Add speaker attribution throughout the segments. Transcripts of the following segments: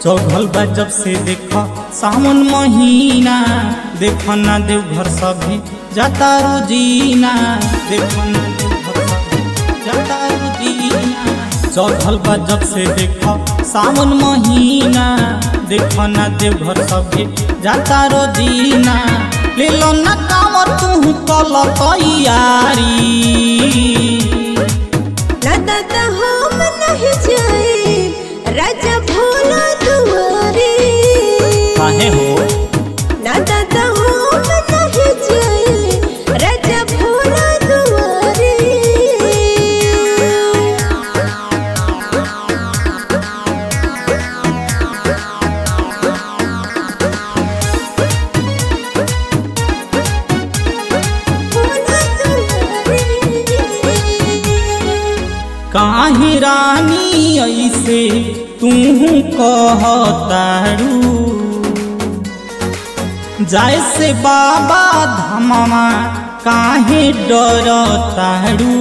Speaker 1: चौघल बा जब से देखा सावन महीना, देखो ना देवघर सभी जाता रोजीना, देखो ना देवघर सभी जाता रोजीना। चौघल बा जब से देखा सावन महीना, देखो ना देवघर सभी जाता रोजीना। ले लो ना कांवर तू कल तैयारी,
Speaker 2: दादा हम नहीं जाए राजा भोला दुआरे।
Speaker 1: काहे हो
Speaker 2: ना दादा हम नहीं जाए राजा भोला दुआरे।
Speaker 1: काहे रानी ऐसे तू कहतारू, जाए से बाबा धामवा काहे डरतारू।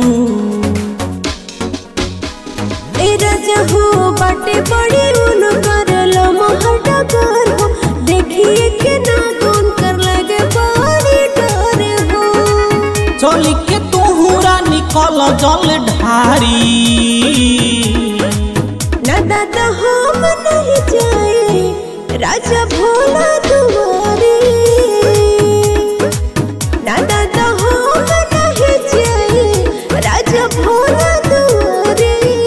Speaker 2: ए राजा हो बाटे बड़ी उन करल महटा कर हो, देखिए के ना कौन कर लगे बड़ी डर हो।
Speaker 1: चल के तोहरा निकल जल ढारी,
Speaker 2: ना दादा हम नहीं जाए राजा भोला दुआरे। ना दादा हम नहीं जाए राजा भोला दुआरे।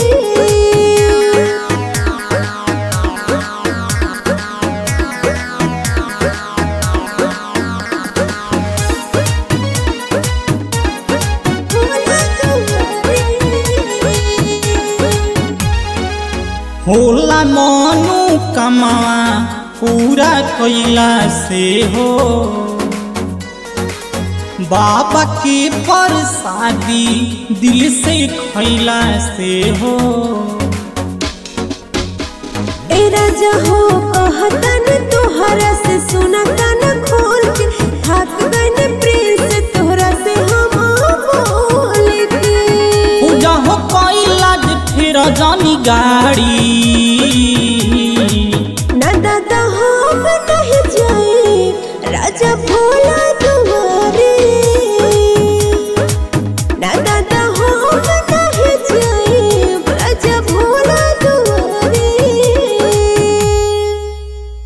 Speaker 1: होला मनु कमावा पूरा कैला से हो, बाबा के प्रसादी दिल से खैला से हो।
Speaker 2: ए राजा हो कहतन तोहरा से सुनतन खोल के, थक गए प्रेम से तोहरा से हम बोल के।
Speaker 1: पूजा हो कैला फिर जानी गाड़ी,
Speaker 2: ना दादा हम नहीं जाए राजा भोला